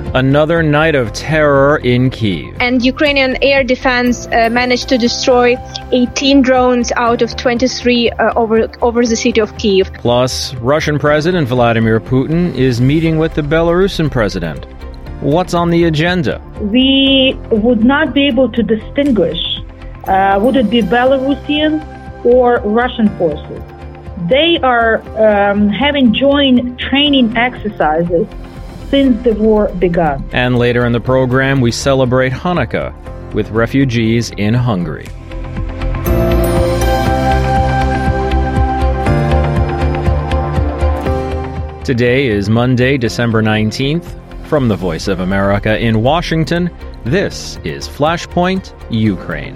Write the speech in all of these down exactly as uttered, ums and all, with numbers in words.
Another night of terror in Kyiv. And Ukrainian air defense uh, managed to destroy eighteen drones out of twenty-three uh, over, over the city of Kyiv. Plus, Russian President Vladimir Putin is meeting with the Belarusian president. What's on the agenda? We would not be able to distinguish uh, would it be Belarusian or Russian forces. They are um, having joint training exercises since the war began. And later in the program, we celebrate Hanukkah with refugees in Hungary. Today is Monday, December nineteenth. From the Voice of America in Washington, this is Flashpoint Ukraine.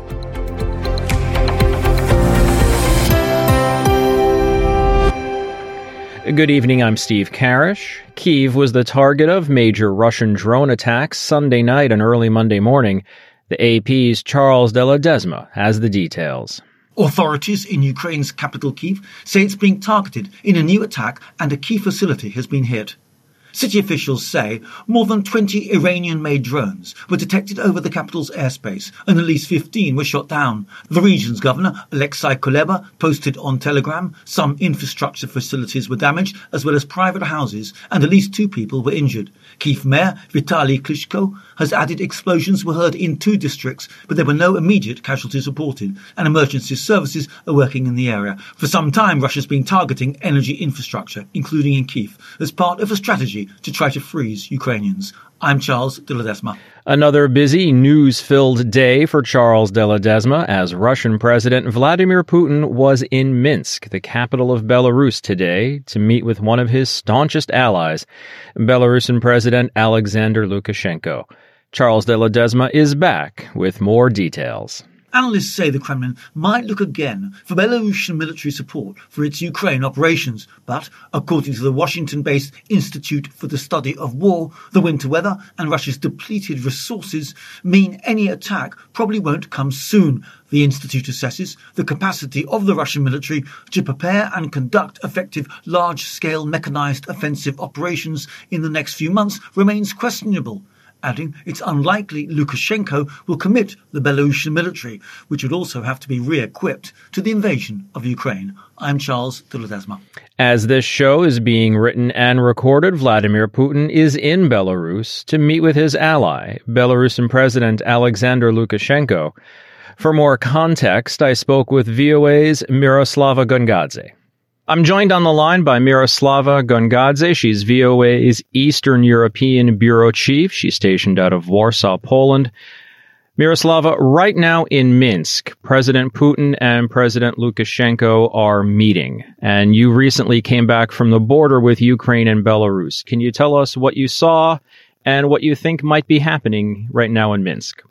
Good evening, I'm Steve Karish. Kyiv was the target of major Russian drone attacks Sunday night and early Monday morning. The A P's Charles de Ledesma has the details. Authorities in Ukraine's capital Kyiv say it's being targeted in a new attack and a key facility has been hit. City officials say more than twenty Iranian-made drones were detected over the capital's airspace and at least fifteen were shot down. The region's governor, Alexei Kuleba, posted on Telegram some infrastructure facilities were damaged as well as private houses and at least two people were injured. Kyiv Mayor Vitaly Klitschko has added explosions were heard in two districts, but there were no immediate casualties reported and emergency services are working in the area. For some time, Russia's been targeting energy infrastructure, including in Kyiv, as part of a strategy to try to freeze Ukrainians. I'm Charles de Ledesma. Another busy, news-filled day for Charles de Ledesma as Russian President Vladimir Putin was in Minsk, the capital of Belarus, today to meet with one of his staunchest allies, Belarusian President Alexander Lukashenko. Charles de Ledesma is back with more details. Analysts say the Kremlin might look again for Belarusian military support for its Ukraine operations, but according to the Washington-based Institute for the Study of War, the winter weather and Russia's depleted resources mean any attack probably won't come soon. The Institute assesses the capacity of the Russian military to prepare and conduct effective large-scale mechanized offensive operations in the next few months remains questionable, adding it's unlikely Lukashenko will commit the Belarusian military, which would also have to be re-equipped, to the invasion of Ukraine. I'm Charles de Ledesma. As this show is being written and recorded, Vladimir Putin is in Belarus to meet with his ally, Belarusian President Alexander Lukashenko. For more context, I spoke with V O A's Miroslava Gongadze. I'm joined on the line by Miroslava Gongadze. She's V O A's Eastern European Bureau Chief. She's stationed out of Warsaw, Poland. Miroslava, right now in Minsk, President Putin and President Lukashenko are meeting, and you recently came back from the border with Ukraine and Belarus. Can you tell us what you saw and what you think might be happening right now in Minsk?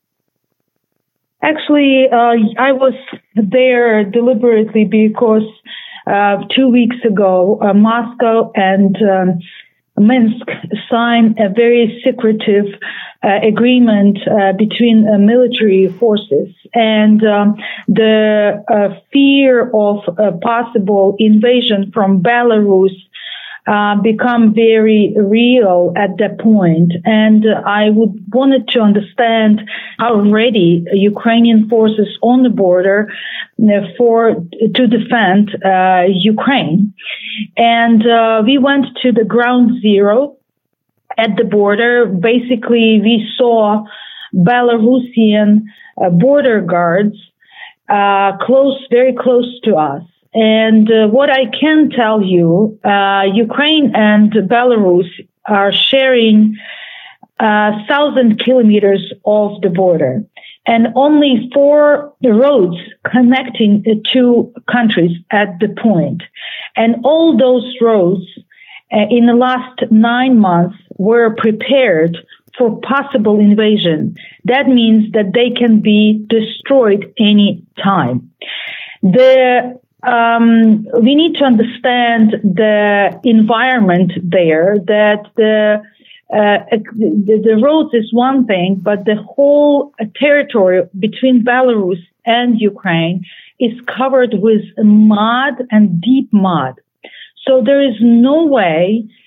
Actually, uh, I was there deliberately because Uh, two weeks ago, uh, Moscow and um, Minsk signed a very secretive uh, agreement uh, between uh, military forces. And um, the uh, fear of a possible invasion from Belarus uh, become very real at that point. And uh, I would wanted to understand how ready Ukrainian forces on the border for to defend uh, Ukraine. And uh, we went to the ground zero at the border. Basically, we saw Belarusian uh, border guards uh, close, very close to us. And uh, what I can tell you, uh, Ukraine and Belarus are sharing uh, thousand kilometers of the border, and only four roads connecting the two countries at the point. And all those roads uh, in the last nine months were prepared for possible invasion. That means that they can be destroyed any time. The Um, we need to understand the environment there, that the, uh, the, the roads is one thing, but the whole territory between Belarus and Ukraine is covered with mud and deep mud. So there is no way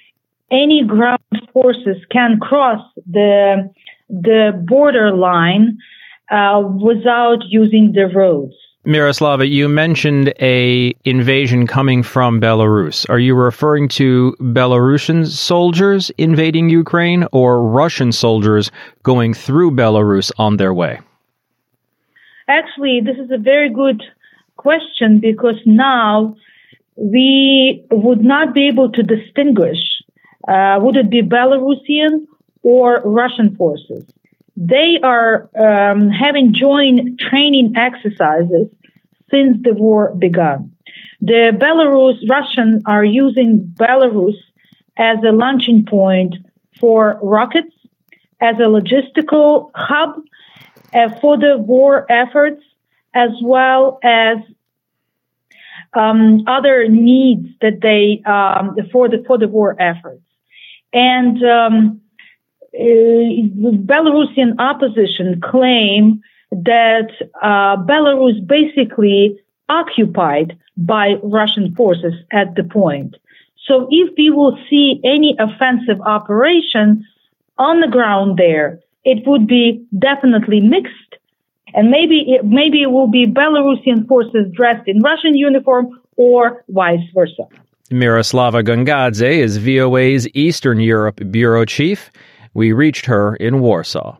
any ground forces can cross the the border line uh, without using the roads. Miroslava, you mentioned a invasion coming from Belarus. Are you referring to Belarusian soldiers invading Ukraine or Russian soldiers going through Belarus on their way? Actually, this is a very good question, because now we would not be able to distinguish uh, would it be Belarusian or Russian forces. They are um, having joint training exercises since the war began. The Belarus Russians are using Belarus as a launching point for rockets, as a logistical hub uh, for the war efforts, as well as um, other needs that they um, for the for the war efforts. And um, uh, the Belarusian opposition claim that uh, Belarus basically occupied by Russian forces at the point. So if we will see any offensive operation on the ground there, it would be definitely mixed. And maybe it, maybe it will be Belarusian forces dressed in Russian uniform or vice versa. Miroslava Gongadze is V O A's Eastern Europe bureau chief. We reached her in Warsaw.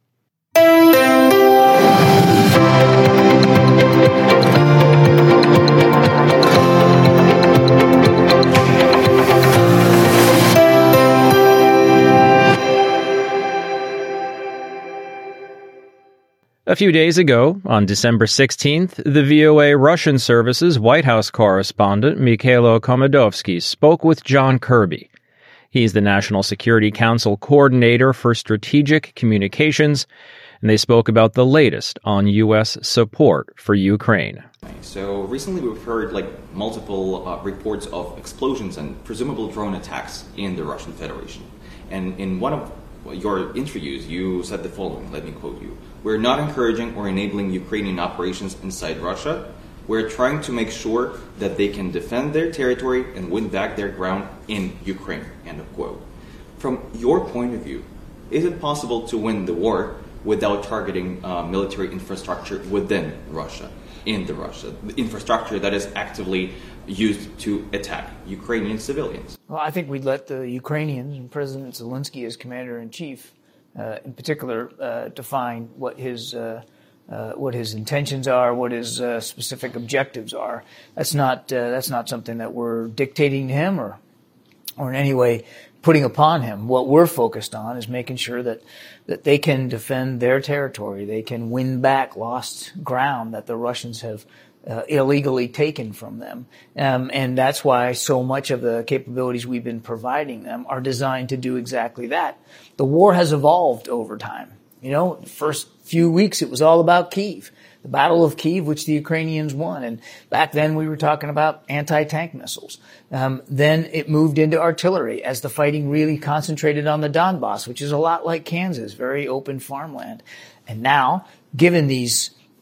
A few days ago, on December sixteenth, the V O A Russian Service's White House correspondent Mikhailo Komodovsky spoke with John Kirby. He's the National Security Council coordinator for strategic communications, and they spoke about the latest on U S support for Ukraine. So recently we've heard like multiple uh, reports of explosions and presumable drone attacks in the Russian Federation. And in one of your interviews, you said the following, let me quote you. We're not encouraging or enabling Ukrainian operations inside Russia. We're trying to make sure that they can defend their territory and win back their ground in Ukraine, end of quote. From your point of view, is it possible to win the war without targeting uh, military infrastructure within Russia, in the Russia, the infrastructure that is actively used to attack Ukrainian civilians? Well, I think we'd let the Ukrainians and President Zelensky as commander-in-chief Uh, in particular, uh, define what his uh, uh, what his intentions are, what his uh, specific objectives are. That's not uh, that's not something that we're dictating to him or or in any way putting upon him. What we're focused on is making sure that that they can defend their territory, they can win back lost ground that the Russians have Uh, illegally taken from them. Um, and that's why so much of the capabilities we've been providing them are designed to do exactly that. The war has evolved over time. You know, the first few weeks it was all about Kyiv, the Battle of Kyiv, which the Ukrainians won. And back then we were talking about anti-tank missiles. Um, then it moved into artillery as the fighting really concentrated on the Donbass, which is a lot like Kansas, very open farmland. And now, given these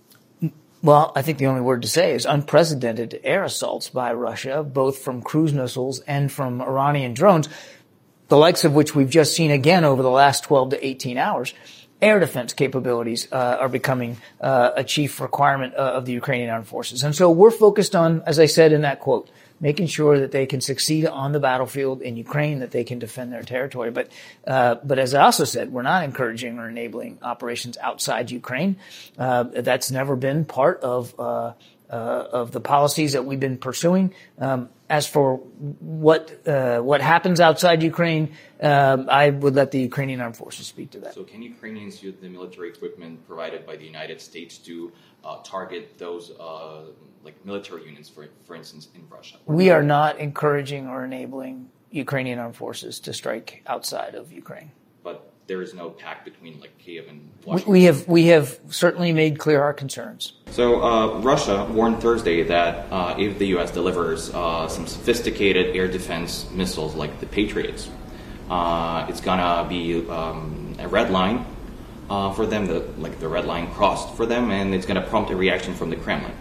Well, I think the only word to say is unprecedented air assaults by Russia, both from cruise missiles and from Iranian drones, the likes of which we've just seen again over the last twelve to eighteen hours. Air defense capabilities uh, are becoming uh, a chief requirement uh, of the Ukrainian armed forces. And so we're focused on, as I said in that quote, making sure that they can succeed on the battlefield in Ukraine, that they can defend their territory. But, uh, but as I also said, we're not encouraging or enabling operations outside Ukraine. Uh, that's never been part of, uh, uh, of the policies that we've been pursuing. Um, as for what, uh, what happens outside Ukraine, um, I would let the Ukrainian armed forces speak to that. So can Ukrainians use the military equipment provided by the United States to uh, target those uh, like military units, for for instance, in Russia? We are not encouraging or enabling Ukrainian armed forces to strike outside of Ukraine. But there is no pact between like Kiev and Washington. We, we have we have certainly made clear our concerns. So uh, Russia warned Thursday that uh, if the U S delivers uh, some sophisticated air defense missiles like the Patriots, uh, it's gonna be um, a red line uh, for them, the, like the red line crossed for them, and it's gonna prompt a reaction from the Kremlin.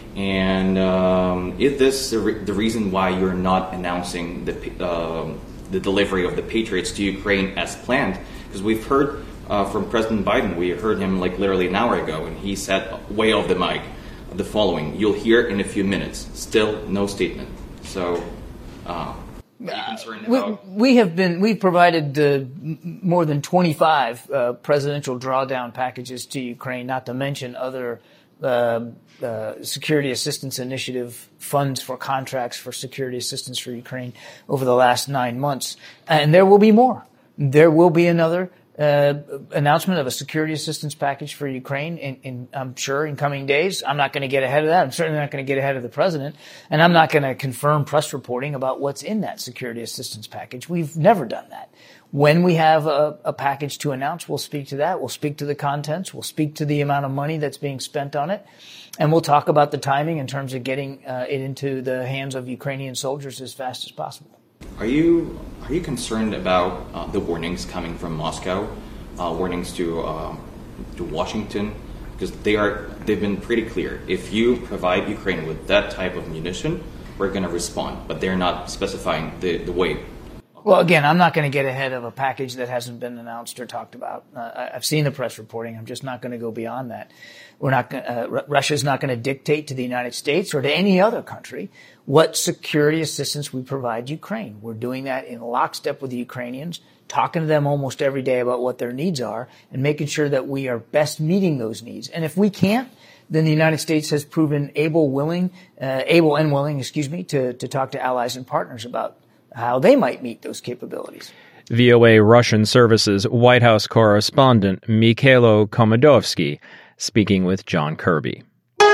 And um, is this the, re- the reason why you're not announcing the uh, the delivery of the Patriots to Ukraine as planned? Because we've heard uh, from President Biden, we heard him like literally an hour ago, and he said way off the mic the following: "You'll hear in a few minutes. Still no statement." So, uh, are you concerned we, about? We have been we've provided uh, more than twenty-five uh, presidential drawdown packages to Ukraine, not to mention other uh, uh, security assistance initiative funds for contracts for security assistance for Ukraine over the last nine months, and there will be more. There will be another uh, announcement of a security assistance package for Ukraine in, in, I'm sure, in coming days. I'm not going to get ahead of that. I'm certainly not going to get ahead of the president, and I'm not going to confirm press reporting about what's in that security assistance package. We've never done that. When we have a, a package to announce, we'll speak to that. We'll speak to the contents. We'll speak to the amount of money that's being spent on it, and we'll talk about the timing in terms of getting uh, it into the hands of Ukrainian soldiers as fast as possible. Are you are you concerned about uh, the warnings coming from Moscow, uh, warnings to uh, to Washington? Because they are they've been pretty clear. If you provide Ukraine with that type of munition, we're going to respond. But they're not specifying the, the way. Well, again, I'm not going to get ahead of a package that hasn't been announced or talked about. Uh, I've seen the press reporting. I'm just not going to go beyond that. We're not. Uh, R- Russia's not going to dictate to the United States or to any other country what security assistance we provide Ukraine. We're doing that in lockstep with the Ukrainians, talking to them almost every day about what their needs are and making sure that we are best meeting those needs. And if we can't, then the United States has proven able, willing, uh, able and willing, excuse me, to, to talk to allies and partners about how they might meet those capabilities. V O A Russian Services White House correspondent Mikhailo Komodovsky speaking with John Kirby.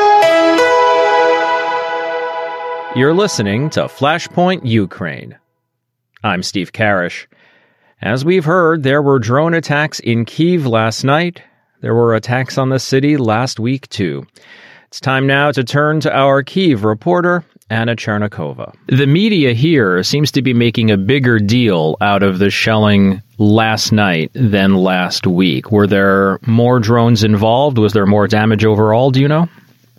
You're listening to Flashpoint Ukraine. I'm Steve Karish. As we've heard, there were drone attacks in Kyiv last night. There were attacks on the city last week, too. It's time now to turn to our Kyiv reporter, Anna Chernikova. The media here seems to be making a bigger deal out of the shelling last night than last week. Were there more drones involved? Was there more damage overall? Do you know?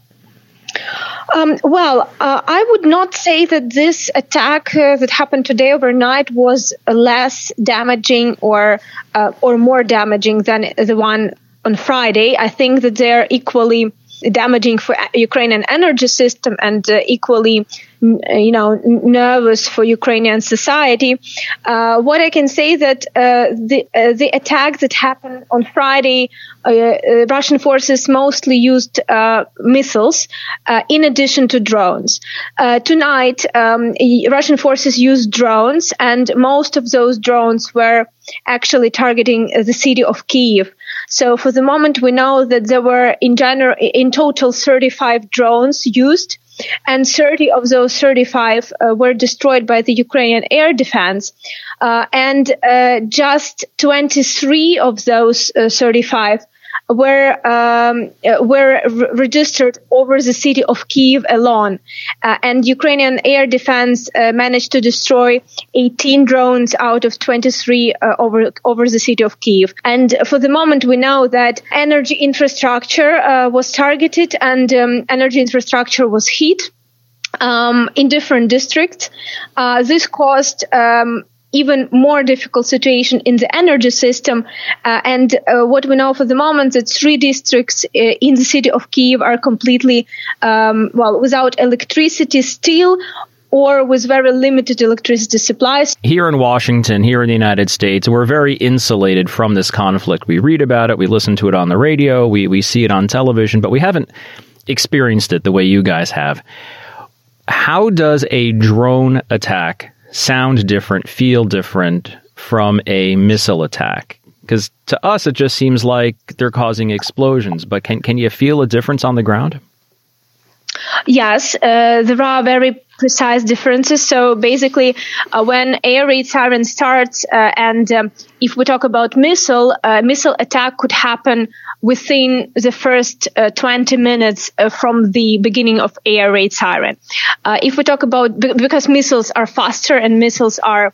Um, well, uh, I would not say that this attack uh, that happened today overnight was less damaging or uh, or more damaging than the one on Friday. I think that they're equally damaging for Ukrainian energy system and uh, equally, you know, nervous for Ukrainian society. Uh, what I can say that uh, the uh, the attack that happened on Friday, uh, uh, Russian forces mostly used uh, missiles uh, in addition to drones. Uh, tonight, um, Russian forces used drones, and most of those drones were actually targeting the city of Kyiv. So for the moment, we know that there were in general, in total, thirty-five drones used, and thirty of those thirty-five uh, were destroyed by the Ukrainian air defense, uh, and uh, just twenty-three of those uh, thirty-five were um, uh, were re- registered over the city of Kyiv alone, uh, and Ukrainian air defense uh, managed to destroy eighteen drones out of twenty-three uh, over over the city of Kyiv. And for the moment, we know that energy infrastructure uh, was targeted, and um, energy infrastructure was hit um, in different districts. Uh, this caused um, even more difficult situation in the energy system. Uh, and uh, what we know for the moment that three districts uh, in the city of Kyiv are completely, um, well, without electricity still, or with very limited electricity supplies. Here in Washington, here in the United States, we're very insulated from this conflict. We read about it, we listen to it on the radio, we, we see it on television, but we haven't experienced it the way you guys have. How does a drone attack sound different, feel different from a missile attack? Because to us, it just seems like they're causing explosions. But can can you feel a difference on the ground? Yes, uh, there are very precise differences. So basically, uh, when air raid siren starts, uh, and um, if we talk about missile, uh, missile attack could happen within the first uh, twenty minutes uh, from the beginning of air raid siren. Uh, if we talk about, because missiles are faster and missiles are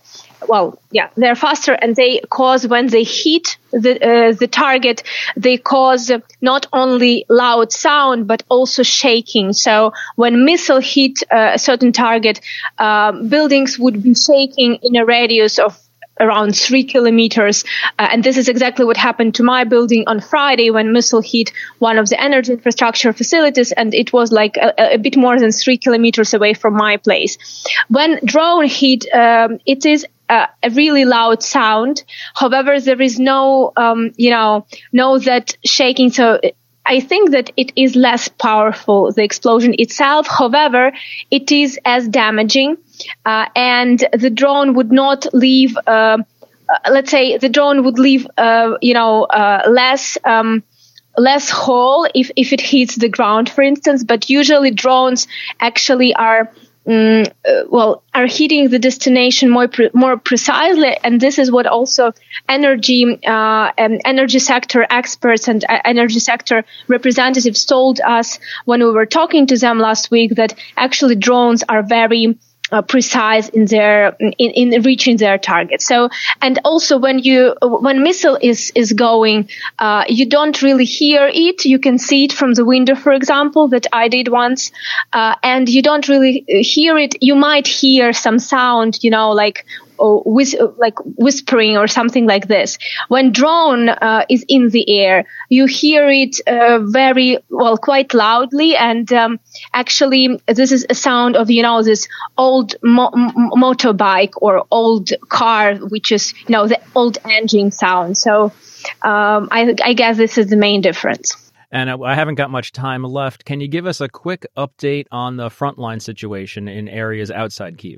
well, yeah, they're faster, and they cause, when they hit the uh, the target, they cause not only loud sound but also shaking. So when missile hit uh, a certain target, uh, buildings would be shaking in a radius of around three kilometers. Uh, and this is exactly what happened to my building on Friday when missile hit one of the energy infrastructure facilities, and it was like a, a bit more than three kilometers away from my place. When drone hit, um, it is uh, a really loud sound. However, there is no, um, you know, no that shaking. So I think that it is less powerful, the explosion itself. However, it is as damaging. Uh, and the drone would not leave, uh, uh, let's say the drone would leave, uh, you know, uh, less, um, less hole if, if it hits the ground, for instance. But usually drones actually are, um, uh, well, are hitting the destination more, pre- more precisely. And this is what also energy, uh, and energy sector experts and uh, energy sector representatives told us when we were talking to them last week, that actually drones are very Uh, precise in their in, in reaching their target. So, and also when you when missile is is going, uh, you don't really hear it. You can see it from the window, for example, that I did once, uh, and you don't really hear it. You might hear some sound, you know, like or whis- like whispering or something like this. When drone uh, is in the air, you hear it uh, very well, quite loudly, and um, actually this is a sound of, you know, this old mo- m- motorbike or old car, which is, you know, the old engine sound. So um, I, I guess this is the main difference. And I haven't got much time left. Can you give us a quick update on the frontline situation in areas outside Kyiv?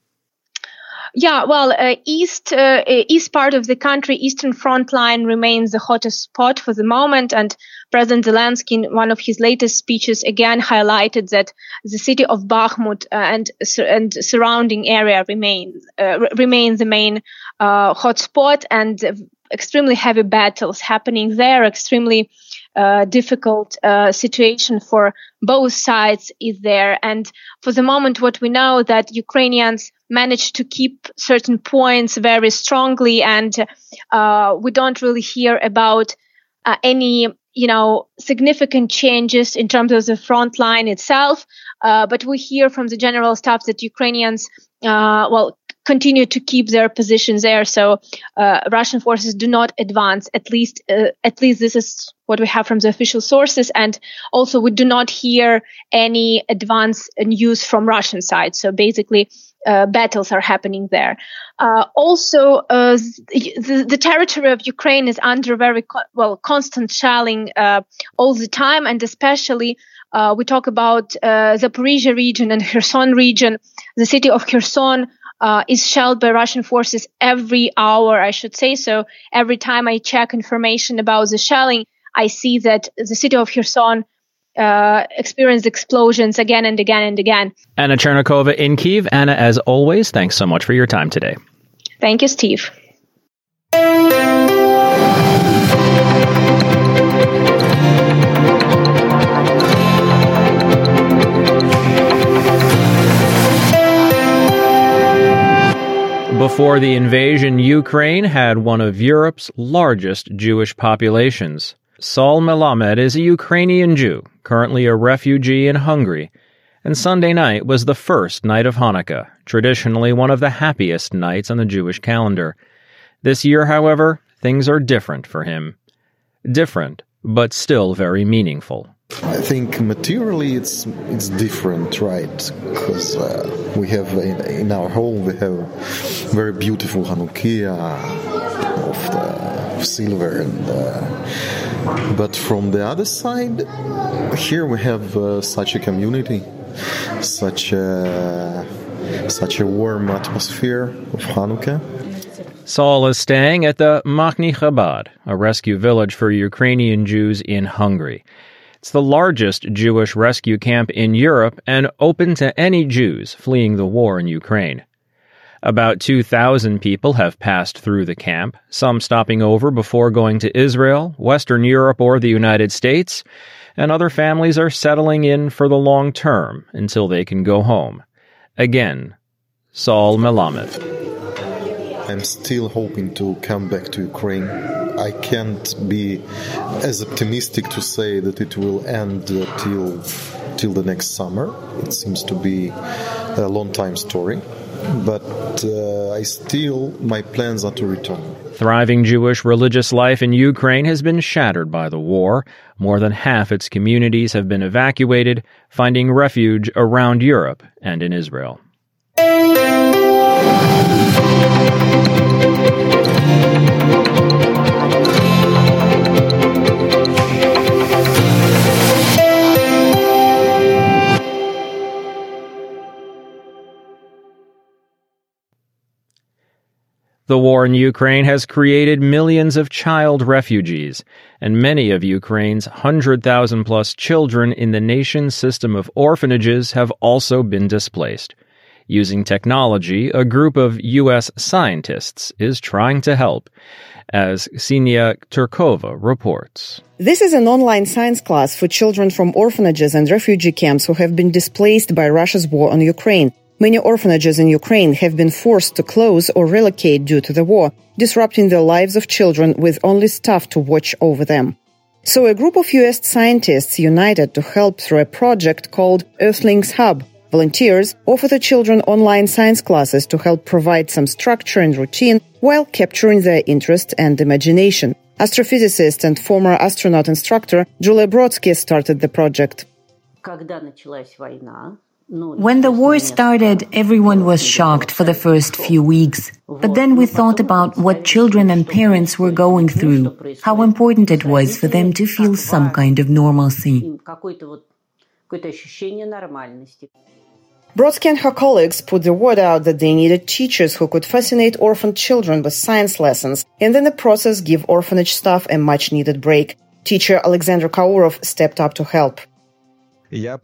Yeah, well, uh, east uh, east part of the country, Eastern Front Line remains the hottest spot for the moment. And President Zelensky, in one of his latest speeches, again highlighted that the city of Bakhmut uh, and and surrounding area remain uh, remain the main uh, hotspot, and extremely heavy battles happening there. Extremely uh, difficult uh, situation for both sides is there. And for the moment, what we know that Ukrainians managed to keep certain points very strongly, and uh, we don't really hear about uh, any, you know, significant changes in terms of the front line itself. Uh, but we hear from the general staff that Ukrainians, uh, well, continue to keep their positions there. So uh, Russian forces do not advance. At least, uh, at least this is what we have from the official sources. And also, we do not hear any advance news from Russian side. So basically, Uh, battles are happening there. Uh, also, uh, the, the territory of Ukraine is under very co- well constant shelling uh, all the time, and especially uh, we talk about uh, Zaporizhia region and Kherson region. The city of Kherson uh, is shelled by Russian forces every hour, I should say. So every time I check information about the shelling, I see that the city of Kherson Uh, experienced explosions again and again and again. Anna Chernikova in Kyiv. Anna, as always, thanks so much for your time today. Thank you, Steve. Before the invasion, Ukraine had one of Europe's largest Jewish populations. Saul Melamed is a Ukrainian Jew, currently a refugee in Hungary, and Sunday night was the first night of Hanukkah, traditionally one of the happiest nights on the Jewish calendar. This year, however, things are different for him. Different, but still very meaningful. I think materially it's it's different, right? Because uh, we have in, in our home we have very beautiful Hanukkah of the of silver, and uh, but from the other side, here we have uh, such a community, such a such a warm atmosphere of Hanukkah. Saul is staying at the Machni Chabad, a rescue village for Ukrainian Jews in Hungary. It's the largest Jewish rescue camp in Europe and open to any Jews fleeing the war in Ukraine. About two thousand people have passed through the camp, some stopping over before going to Israel, Western Europe, or the United States, and other families are settling in for the long term until they can go home. Again, Saul Melamed. I'm still hoping to come back to Ukraine. I can't be as optimistic to say that it will end uh, till till the next summer. It seems to be a long time story. But uh, I still, my plans are to return. Thriving Jewish religious life in Ukraine has been shattered by the war. More than half its communities have been evacuated, finding refuge around Europe and in Israel. The war in Ukraine has created millions of child refugees, and many of Ukraine's one hundred thousand plus children in the nation's system of orphanages have also been displaced. Using technology, a group of U S scientists is trying to help, as Ksenia Turkova reports. This is an online science class for children from orphanages and refugee camps who have been displaced by Russia's war on Ukraine. Many orphanages in Ukraine have been forced to close or relocate due to the war, disrupting the lives of children with only staff to watch over them. So a group of U S scientists united to help through a project called Earthlings Hub. Volunteers offer the children online science classes to help provide some structure and routine while capturing their interest and imagination. Astrophysicist and former astronaut instructor Julia Brodsky started the project. When the war started, everyone was shocked for the first few weeks. But then we thought about what children and parents were going through, how important it was for them to feel some kind of normalcy. Brodsky and her colleagues put the word out that they needed teachers who could fascinate orphaned children with science lessons and in the process give orphanage staff a much-needed break. Teacher Alexander Kaurov stepped up to help. I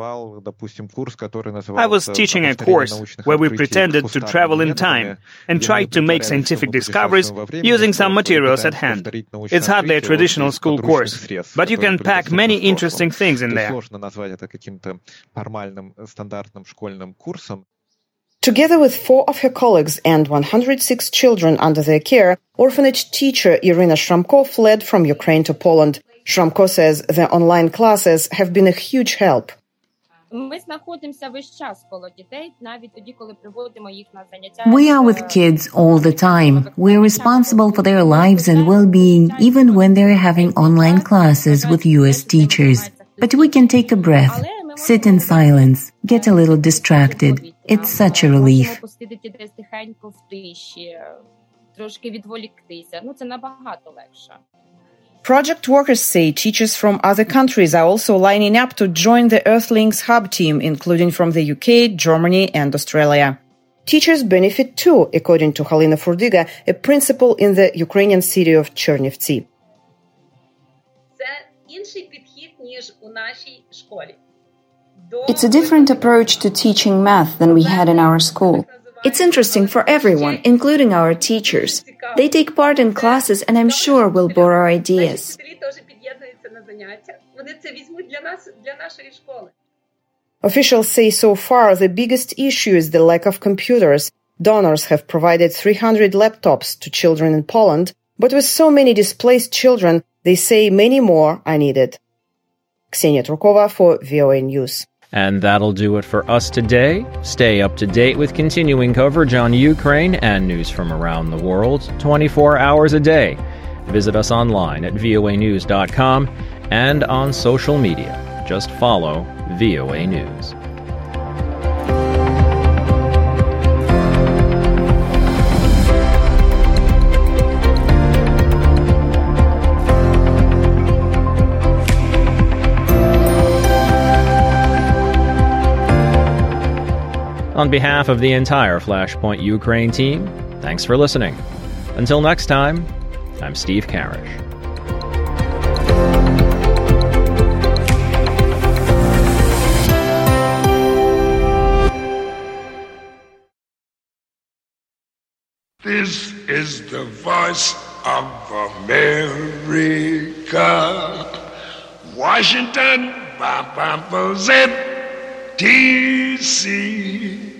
was teaching a course where we pretended to travel in time and tried to make scientific discoveries using some materials at hand. It's hardly a traditional school course, but you can pack many interesting things in there. Together with four of her colleagues and one hundred six children under their care, orphanage teacher Irina Shramko fled from Ukraine to Poland. Shramko says the online classes have been a huge help. We are with kids all the time. We're responsible for their lives and well-being, even when they're having online classes with U S teachers. But we can take a breath, sit in silence, get a little distracted. It's such a relief. Project workers say teachers from other countries are also lining up to join the Earthlings Hub team, including from the U K, Germany, and Australia. Teachers benefit too, according to Halina Furdiga, a principal in the Ukrainian city of Chernivtsi. It's a different approach to teaching math than we had in our school. It's interesting for everyone, including our teachers. They take part in classes and I'm sure will borrow ideas. Officials say so far the biggest issue is the lack of computers. Donors have provided three hundred laptops to children in Poland, but with so many displaced children, they say many more are needed. Ksenia Turkova for V O A News. And that'll do it for us today. Stay up to date with continuing coverage on Ukraine and news from around the world twenty-four hours a day. Visit us online at voa news dot com and on social media. Just follow V O A News. On behalf of the entire Flashpoint Ukraine team, thanks for listening. Until next time, I'm Steve Karish. This is the voice of America. Washington, D C